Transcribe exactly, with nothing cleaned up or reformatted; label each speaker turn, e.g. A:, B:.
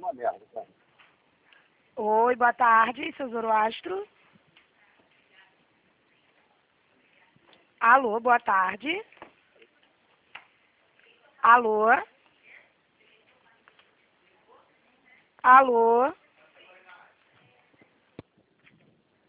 A: uma merda, cara.
B: Oi, boa tarde, seu Zoroastro. Alô, boa tarde. Alô? Alô?